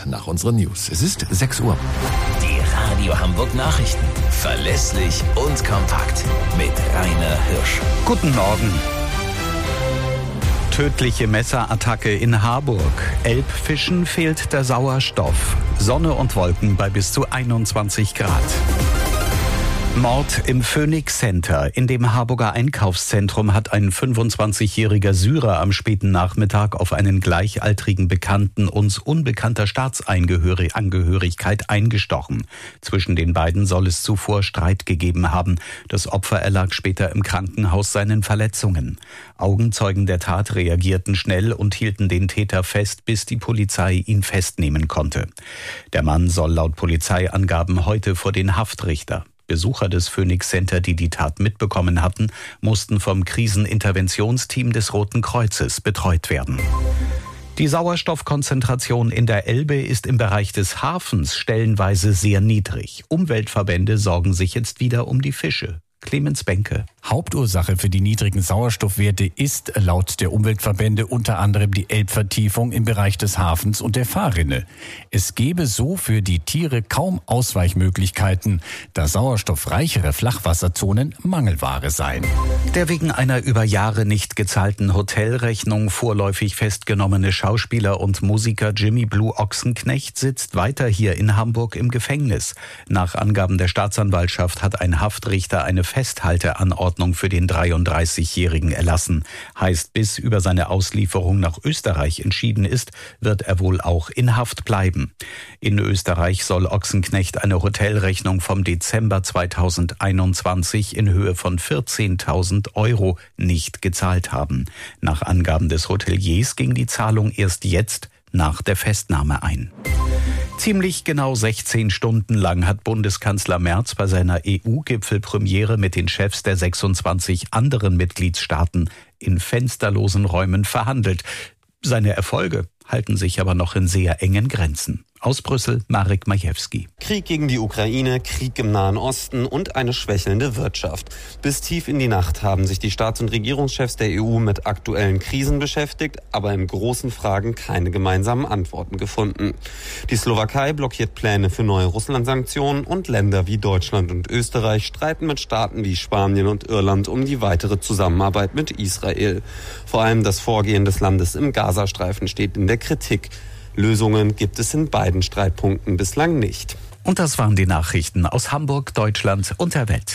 nach unseren News. Es ist 6 Uhr. Die Radio Hamburg Nachrichten. Verlässlich und kompakt. Mit Rainer Hirsch. Guten Morgen. Tödliche Messerattacke in Harburg. Elbfischen fehlt der Sauerstoff. Sonne und Wolken bei bis zu 21 Grad. Mord im Phoenix Center. In dem Harburger Einkaufszentrum hat ein 25-jähriger Syrer am späten Nachmittag auf einen gleichaltrigen Bekannten uns unbekannter Staatsangehörigkeit eingestochen. Zwischen den beiden soll es zuvor Streit gegeben haben. Das Opfer erlag später im Krankenhaus seinen Verletzungen. Augenzeugen der Tat reagierten schnell und hielten den Täter fest, bis die Polizei ihn festnehmen konnte. Der Mann soll laut Polizeiangaben heute vor den Haftrichter. Besucher des Phoenix Center, die die Tat mitbekommen hatten, mussten vom Kriseninterventionsteam des Roten Kreuzes betreut werden. Die Sauerstoffkonzentration in der Elbe ist im Bereich des Hafens stellenweise sehr niedrig. Umweltverbände sorgen sich jetzt wieder um die Fische. Clemens Benke. Hauptursache für die niedrigen Sauerstoffwerte ist laut der Umweltverbände unter anderem die Elbvertiefung im Bereich des Hafens und der Fahrrinne. Es gebe so für die Tiere kaum Ausweichmöglichkeiten, da sauerstoffreichere Flachwasserzonen Mangelware seien. Der wegen einer über Jahre nicht gezahlten Hotelrechnung vorläufig festgenommene Schauspieler und Musiker Jimmy Blue Ochsenknecht sitzt weiter hier in Hamburg im Gefängnis. Nach Angaben der Staatsanwaltschaft hat ein Haftrichter eine Festhalteanordnung für den 33-Jährigen erlassen. Heißt, bis über seine Auslieferung nach Österreich entschieden ist, wird er wohl auch in Haft bleiben. In Österreich soll Ochsenknecht eine Hotelrechnung vom Dezember 2021 in Höhe von 14.000 Euro nicht gezahlt haben. Nach Angaben des Hoteliers ging die Zahlung erst jetzt nach der Festnahme ein. Ziemlich genau 16 Stunden lang hat Bundeskanzler Merz bei seiner EU-Gipfelpremiere mit den Chefs der 26 anderen Mitgliedstaaten in fensterlosen Räumen verhandelt. Seine Erfolge halten sich aber noch in sehr engen Grenzen. Aus Brüssel, Marek Majewski. Krieg gegen die Ukraine, Krieg im Nahen Osten und eine schwächelnde Wirtschaft. Bis tief in die Nacht haben sich die Staats- und Regierungschefs der EU mit aktuellen Krisen beschäftigt, aber in großen Fragen keine gemeinsamen Antworten gefunden. Die Slowakei blockiert Pläne für neue Russland-Sanktionen und Länder wie Deutschland und Österreich streiten mit Staaten wie Spanien und Irland um die weitere Zusammenarbeit mit Israel. Vor allem das Vorgehen des Landes im Gazastreifen steht in der Kritik. Lösungen gibt es in beiden Streitpunkten bislang nicht. Und das waren die Nachrichten aus Hamburg, Deutschland und der Welt.